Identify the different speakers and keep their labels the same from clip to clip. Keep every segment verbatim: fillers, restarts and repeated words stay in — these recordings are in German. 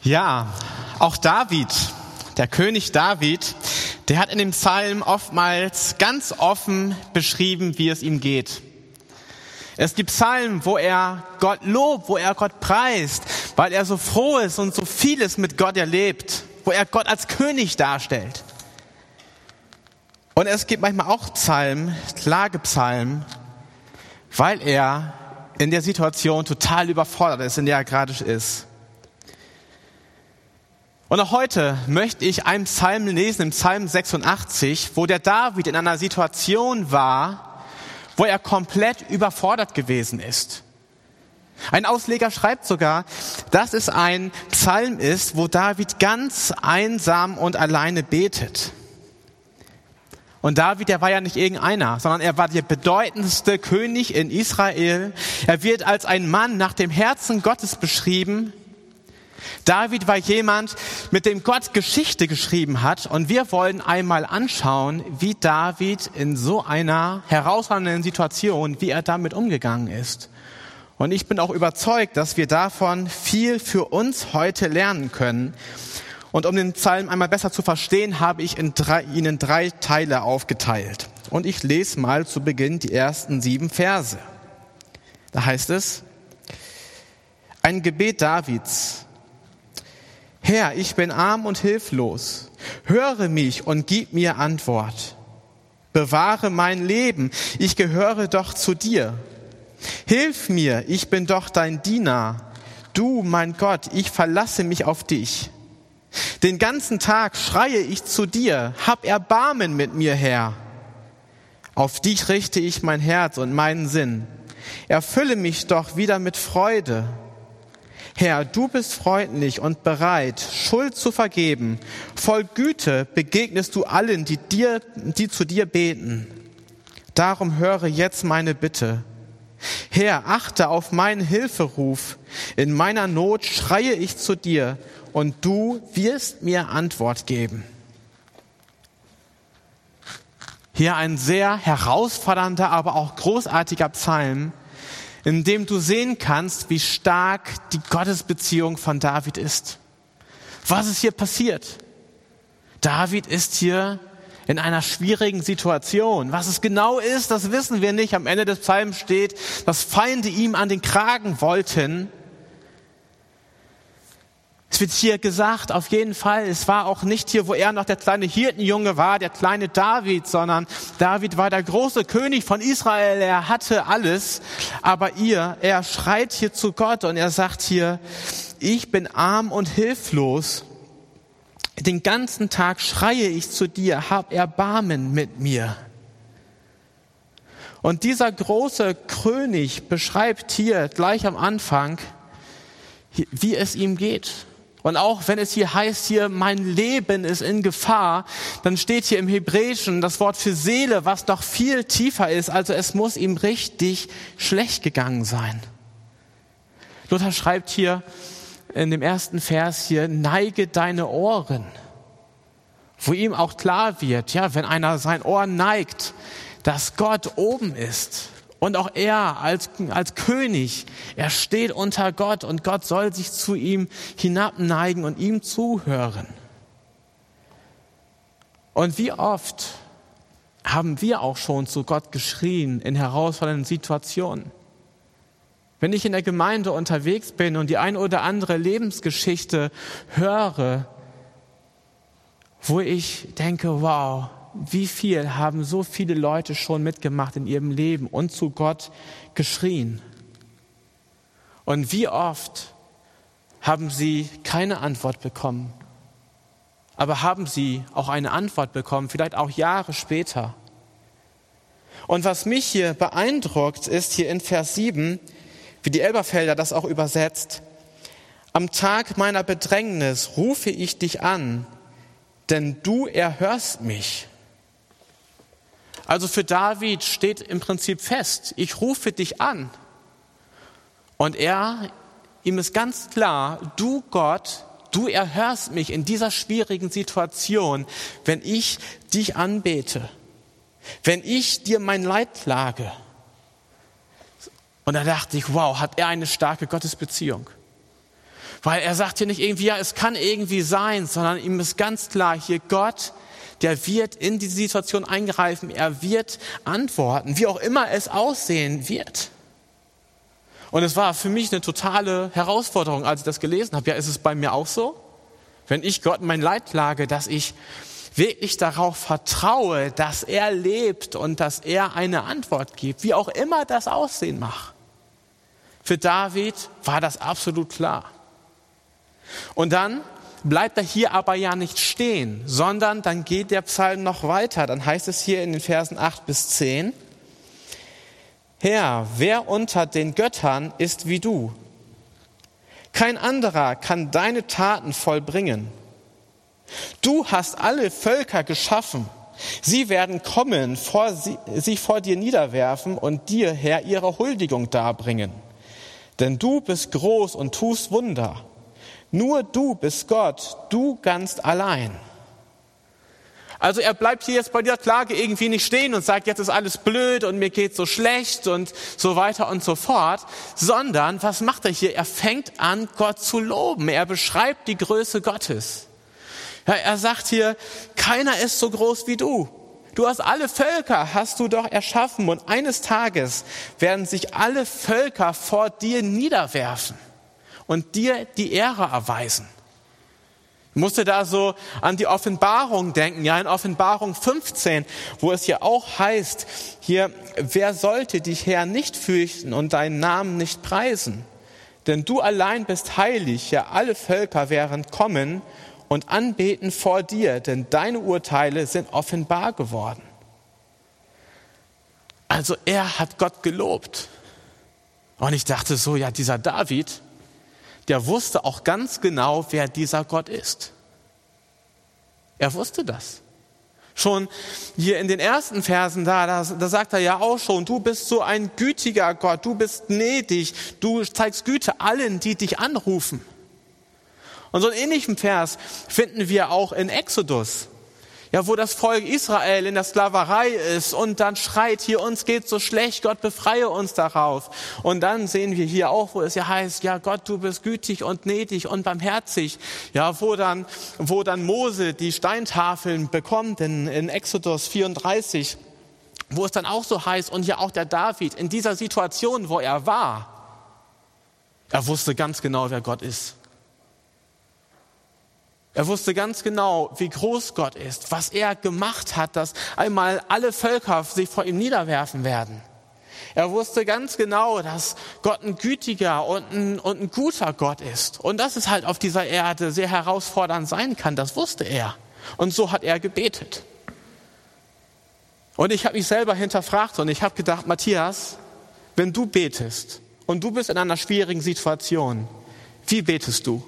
Speaker 1: Ja, auch David, der König David, der hat in dem Psalm oftmals ganz offen beschrieben, wie es ihm geht. Es gibt Psalmen, wo er Gott lobt, wo er Gott preist, weil er so froh ist und so vieles mit Gott erlebt, wo er Gott als König darstellt. Und es gibt manchmal auch Psalmen, Klagepsalmen, weil er in der Situation total überfordert ist, in der er gerade ist. Und auch heute möchte ich einen Psalm lesen, im Psalm sechsundachtzig, wo der David in einer Situation war, wo er komplett überfordert gewesen ist. Ein Ausleger schreibt sogar, dass es ein Psalm ist, wo David ganz einsam und alleine betet. Und David, der war ja nicht irgendeiner, sondern er war der bedeutendste König in Israel. Er wird als ein Mann nach dem Herzen Gottes beschrieben. David war jemand, mit dem Gott Geschichte geschrieben hat. Und wir wollen einmal anschauen, wie David in so einer herausfordernden Situation, wie er damit umgegangen ist. Und ich bin auch überzeugt, dass wir davon viel für uns heute lernen können. Und um den Psalm einmal besser zu verstehen, habe ich in drei, ihn in drei Teile aufgeteilt. Und ich lese mal zu Beginn die ersten sieben Verse. Da heißt es: Ein Gebet Davids. Herr, ich bin arm und hilflos. Höre mich und gib mir Antwort. Bewahre mein Leben, ich gehöre doch zu dir. Hilf mir, ich bin doch dein Diener. Du, mein Gott, ich verlasse mich auf dich. Den ganzen Tag schreie ich zu dir, hab Erbarmen mit mir, Herr. Auf dich richte ich mein Herz und meinen Sinn. Erfülle mich doch wieder mit Freude. Herr, du bist freundlich und bereit, Schuld zu vergeben. Voll Güte begegnest du allen, die dir, die zu dir beten. Darum höre jetzt meine Bitte. Herr, achte auf meinen Hilferuf. In meiner Not schreie ich zu dir und du wirst mir Antwort geben. Hier ein sehr herausfordernder, aber auch großartiger Psalm, in dem du sehen kannst, wie stark die Gottesbeziehung von David ist. Was ist hier passiert? David ist hier in einer schwierigen Situation. Was es genau ist, das wissen wir nicht. Am Ende des Psalms steht, dass Feinde ihm an den Kragen wollten. Es wird hier gesagt, auf jeden Fall, es war auch nicht hier, wo er noch der kleine Hirtenjunge war, der kleine David, sondern David war der große König von Israel, er hatte alles. Aber ihr, er schreit hier zu Gott und er sagt hier, ich bin arm und hilflos. Den ganzen Tag schreie ich zu dir, hab Erbarmen mit mir. Und dieser große König beschreibt hier gleich am Anfang, wie es ihm geht. Und auch wenn es hier heißt, hier mein Leben ist in Gefahr, dann steht hier im Hebräischen das Wort für Seele, was noch viel tiefer ist. Also es muss ihm richtig schlecht gegangen sein. Luther schreibt hier in dem ersten Vers hier, neige deine Ohren. Wo ihm auch klar wird, ja, wenn einer sein Ohr neigt, dass Gott oben ist. Und auch er als, als König, er steht unter Gott und Gott soll sich zu ihm hinabneigen und ihm zuhören. Und wie oft haben wir auch schon zu Gott geschrien in herausfordernden Situationen? Wenn ich in der Gemeinde unterwegs bin und die ein oder andere Lebensgeschichte höre, wo ich denke, wow, wie viel haben so viele Leute schon mitgemacht in ihrem Leben und zu Gott geschrien? Und wie oft haben sie keine Antwort bekommen? Aber haben sie auch eine Antwort bekommen, vielleicht auch Jahre später? Und was mich hier beeindruckt, ist hier in Vers sieben, wie die Elberfelder das auch übersetzt, am Tag meiner Bedrängnis rufe ich dich an, denn du erhörst mich. Also für David steht im Prinzip fest, ich rufe dich an. Und er, ihm ist ganz klar, du Gott, du erhörst mich in dieser schwierigen Situation, wenn ich dich anbete, wenn ich dir mein Leid klage. Und da dachte ich, wow, hat er eine starke Gottesbeziehung. Weil er sagt hier nicht irgendwie, ja, es kann irgendwie sein, sondern ihm ist ganz klar hier, Gott, der wird in diese Situation eingreifen, er wird antworten, wie auch immer es aussehen wird. Und es war für mich eine totale Herausforderung, als ich das gelesen habe. Ja, ist es bei mir auch so? Wenn ich Gott mein Leid klage, dass ich wirklich darauf vertraue, dass er lebt und dass er eine Antwort gibt, wie auch immer das aussehen mag. Für David war das absolut klar. Und dann bleibt er hier aber ja nicht stehen, sondern dann geht der Psalm noch weiter. Dann heißt es hier in den Versen acht bis zehn, Herr, wer unter den Göttern ist wie du? Kein anderer kann deine Taten vollbringen. Du hast alle Völker geschaffen. Sie werden kommen, vor sie, sich vor dir niederwerfen und dir, Herr, ihre Huldigung darbringen. Denn du bist groß und tust Wunder. Nur du bist Gott, du ganz allein. Also er bleibt hier jetzt bei dieser Klage irgendwie nicht stehen und sagt, jetzt ist alles blöd und mir geht's so schlecht und so weiter und so fort, sondern was macht er hier? Er fängt an, Gott zu loben. Er beschreibt die Größe Gottes. Ja, er sagt hier, keiner ist so groß wie du. Du hast alle Völker, hast du doch erschaffen und eines Tages werden sich alle Völker vor dir niederwerfen und dir die Ehre erweisen. Ich musste da so an die Offenbarung denken, ja in Offenbarung fünfzehn, wo es ja auch heißt, hier, wer sollte dich, Herr, nicht fürchten und deinen Namen nicht preisen? Denn du allein bist heilig, ja alle Völker werden kommen und anbeten vor dir, denn deine Urteile sind offenbar geworden. Also er hat Gott gelobt. Und ich dachte so, ja dieser David, der wusste auch ganz genau, wer dieser Gott ist. Er wusste das. Schon hier in den ersten Versen da, da, da sagt er ja auch schon, du bist so ein gütiger Gott, du bist gnädig, du zeigst Güte allen, die dich anrufen. Und so einen ähnlichen Vers finden wir auch in Exodus. Ja, wo das Volk Israel in der Sklaverei ist und dann schreit, hier uns geht so schlecht, Gott befreie uns darauf. Und dann sehen wir hier auch, wo es ja heißt, ja Gott, du bist gütig und gnädig und barmherzig. Ja, wo dann, wo dann Mose die Steintafeln bekommt in, in Exodus vierunddreißig, wo es dann auch so heißt und ja auch der David in dieser Situation, wo er war, er wusste ganz genau, wer Gott ist. Er wusste ganz genau, wie groß Gott ist, was er gemacht hat, dass einmal alle Völker sich vor ihm niederwerfen werden. Er wusste ganz genau, dass Gott ein gütiger und ein, und ein guter Gott ist. Und dass es halt auf dieser Erde sehr herausfordernd sein kann, das wusste er. Und so hat er gebetet. Und ich habe mich selber hinterfragt und ich habe gedacht, Matthias, wenn du betest und du bist in einer schwierigen Situation, wie betest du?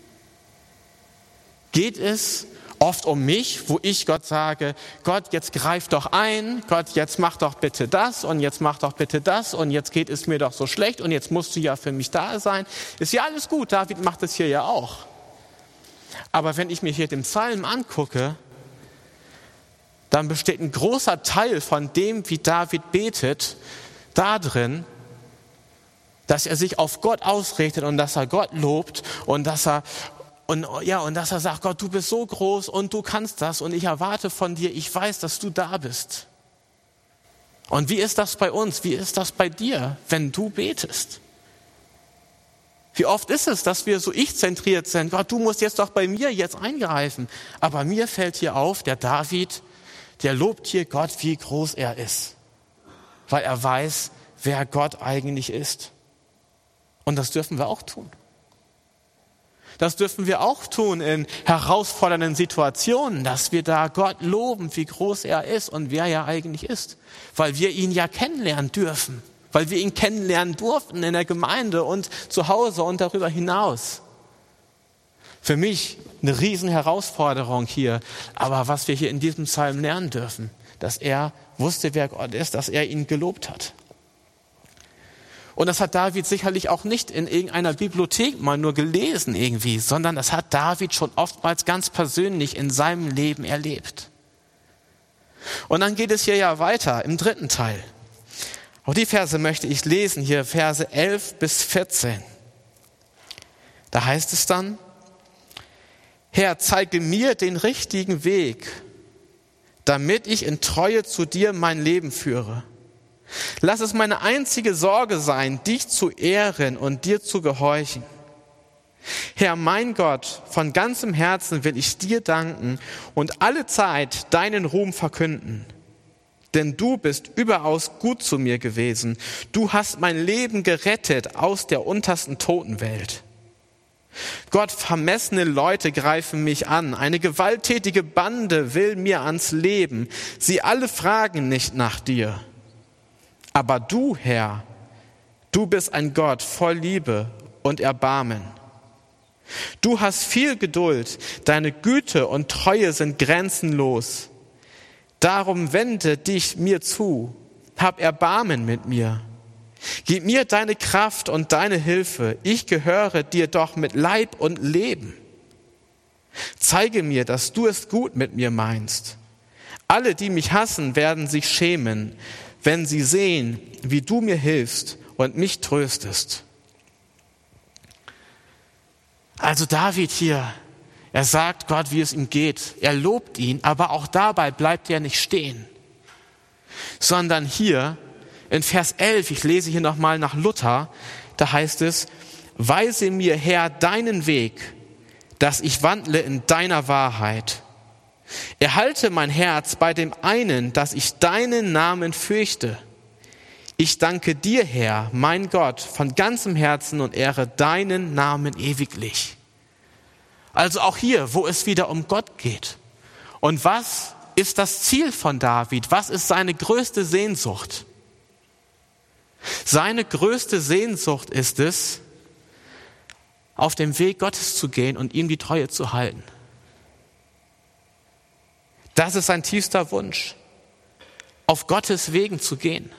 Speaker 1: Geht es oft um mich, wo ich Gott sage, Gott, jetzt greif doch ein, Gott, jetzt mach doch bitte das und jetzt mach doch bitte das und jetzt geht es mir doch so schlecht und jetzt musst du ja für mich da sein. Ist ja alles gut, David macht es hier ja auch. Aber wenn ich mir hier den Psalm angucke, dann besteht ein großer Teil von dem, wie David betet, darin, dass er sich auf Gott ausrichtet und dass er Gott lobt und dass er Und, ja, und dass er sagt, Gott, du bist so groß und du kannst das und ich erwarte von dir, ich weiß, dass du da bist. Und wie ist das bei uns? Wie ist das bei dir, wenn du betest? Wie oft ist es, dass wir so ich-zentriert sind? Gott, du musst jetzt doch bei mir jetzt eingreifen. Aber mir fällt hier auf, der David, der lobt hier Gott, wie groß er ist. Weil er weiß, wer Gott eigentlich ist. Und das dürfen wir auch tun. Das dürfen wir auch tun in herausfordernden Situationen, dass wir da Gott loben, wie groß er ist und wer er eigentlich ist. Weil wir ihn ja kennenlernen dürfen. Weil wir ihn kennenlernen durften in der Gemeinde und zu Hause und darüber hinaus. Für mich eine riesen Herausforderung hier. Aber was wir hier in diesem Psalm lernen dürfen, dass er wusste, wer Gott ist, dass er ihn gelobt hat. Und das hat David sicherlich auch nicht in irgendeiner Bibliothek mal nur gelesen irgendwie, sondern das hat David schon oftmals ganz persönlich in seinem Leben erlebt. Und dann geht es hier ja weiter im dritten Teil. Auch die Verse möchte ich lesen, hier Verse elf bis vierzehn. Da heißt es dann, Herr, zeige mir den richtigen Weg, damit ich in Treue zu dir mein Leben führe. Lass es meine einzige Sorge sein, dich zu ehren und dir zu gehorchen. Herr, mein Gott, von ganzem Herzen will ich dir danken und alle Zeit deinen Ruhm verkünden. Denn du bist überaus gut zu mir gewesen. Du hast mein Leben gerettet aus der untersten Totenwelt. Gott, vermessene Leute greifen mich an. Eine gewalttätige Bande will mir ans Leben. Sie alle fragen nicht nach dir. Aber du, Herr, du bist ein Gott voll Liebe und Erbarmen. Du hast viel Geduld. Deine Güte und Treue sind grenzenlos. Darum wende dich mir zu, hab Erbarmen mit mir. Gib mir deine Kraft und deine Hilfe, ich gehöre dir doch mit Leib und Leben. Zeige mir, dass du es gut mit mir meinst. Alle, die mich hassen, werden sich schämen, wenn sie sehen, wie du mir hilfst und mich tröstest. Also David hier, er sagt Gott, wie es ihm geht. Er lobt ihn, aber auch dabei bleibt er nicht stehen. Sondern hier in Vers elf, ich lese hier nochmal nach Luther, da heißt es, weise mir, Herr, deinen Weg, dass ich wandle in deiner Wahrheit. Erhalte mein Herz bei dem einen, dass ich deinen Namen fürchte. Ich danke dir, Herr, mein Gott, von ganzem Herzen und ehre deinen Namen ewiglich. Also auch hier, wo es wieder um Gott geht. Und was ist das Ziel von David? Was ist seine größte Sehnsucht? Seine größte Sehnsucht ist es, auf dem Weg Gottes zu gehen und ihm die Treue zu halten. Das ist sein tiefster Wunsch, auf Gottes Wegen zu gehen.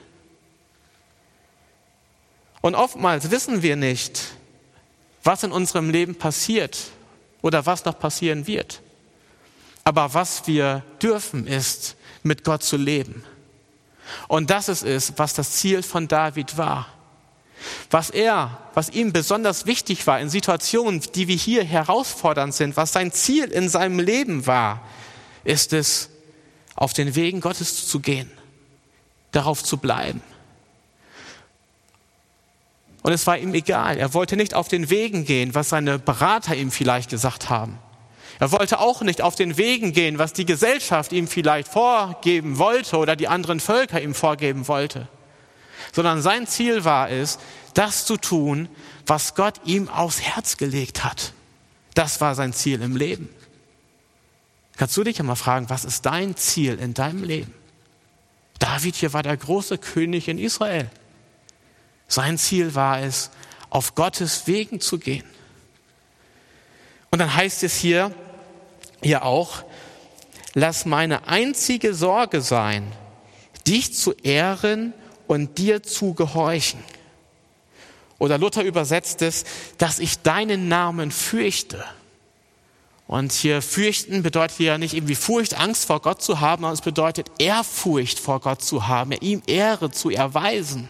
Speaker 1: Und oftmals wissen wir nicht, was in unserem Leben passiert oder was noch passieren wird. Aber was wir dürfen, ist, mit Gott zu leben. Und das ist es, was das Ziel von David war. Was er, was ihm besonders wichtig war in Situationen, die wie hier herausfordernd sind, was sein Ziel in seinem Leben war, ist es, auf den Wegen Gottes zu gehen, darauf zu bleiben. Und es war ihm egal. Er wollte nicht auf den Wegen gehen, was seine Berater ihm vielleicht gesagt haben. Er wollte auch nicht auf den Wegen gehen, was die Gesellschaft ihm vielleicht vorgeben wollte oder die anderen Völker ihm vorgeben wollte. Sondern sein Ziel war es, das zu tun, was Gott ihm aufs Herz gelegt hat. Das war sein Ziel im Leben. Kannst du dich ja mal fragen, was ist dein Ziel in deinem Leben? David hier war der große König in Israel. Sein Ziel war es, auf Gottes Wegen zu gehen. Und dann heißt es hier, hier auch, lass meine einzige Sorge sein, dich zu ehren und dir zu gehorchen. Oder Luther übersetzt es, dass ich deinen Namen fürchte. Und hier fürchten bedeutet ja nicht irgendwie Furcht, Angst vor Gott zu haben, sondern es bedeutet Ehrfurcht vor Gott zu haben, ihm Ehre zu erweisen.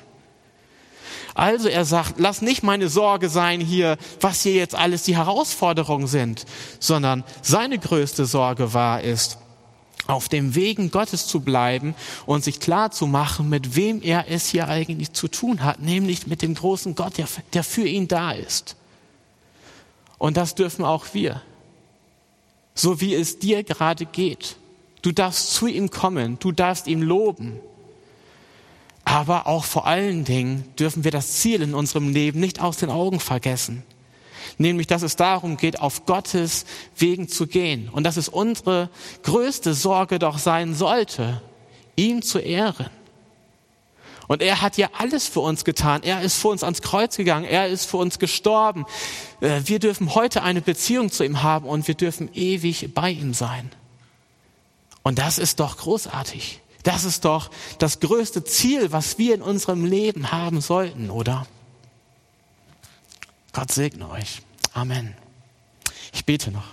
Speaker 1: Also er sagt, lass nicht meine Sorge sein hier, was hier jetzt alles die Herausforderungen sind, sondern seine größte Sorge war es, auf dem Wegen Gottes zu bleiben und sich klar zu machen, mit wem er es hier eigentlich zu tun hat, nämlich mit dem großen Gott, der, der für ihn da ist. Und das dürfen auch wir. So wie es dir gerade geht. Du darfst zu ihm kommen, du darfst ihn loben. Aber auch vor allen Dingen dürfen wir das Ziel in unserem Leben nicht aus den Augen vergessen. Nämlich, dass es darum geht, auf Gottes Wegen zu gehen. Und dass es unsere größte Sorge doch sein sollte, ihn zu ehren. Und er hat ja alles für uns getan. Er ist für uns ans Kreuz gegangen. Er ist für uns gestorben. Wir dürfen heute eine Beziehung zu ihm haben und wir dürfen ewig bei ihm sein. Und das ist doch großartig. Das ist doch das größte Ziel, was wir in unserem Leben haben sollten, oder? Gott segne euch. Amen. Ich bete noch.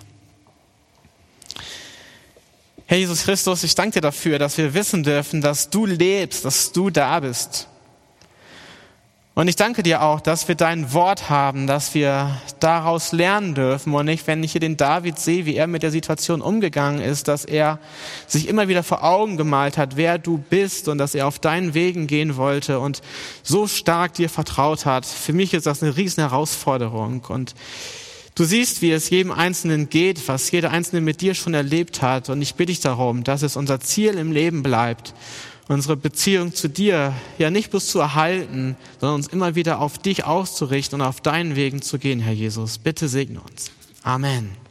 Speaker 1: Herr Jesus Christus, ich danke dir dafür, dass wir wissen dürfen, dass du lebst, dass du da bist. Und ich danke dir auch, dass wir dein Wort haben, dass wir daraus lernen dürfen. Und ich, wenn ich hier den David sehe, wie er mit der Situation umgegangen ist, dass er sich immer wieder vor Augen gemalt hat, wer du bist und dass er auf deinen Wegen gehen wollte und so stark dir vertraut hat. Für mich ist das eine riesen Herausforderung. Und du siehst, wie es jedem Einzelnen geht, was jeder Einzelne mit dir schon erlebt hat. Und ich bitte dich darum, dass es unser Ziel im Leben bleibt, unsere Beziehung zu dir ja nicht bloß zu erhalten, sondern uns immer wieder auf dich auszurichten und auf deinen Wegen zu gehen, Herr Jesus. Bitte segne uns. Amen.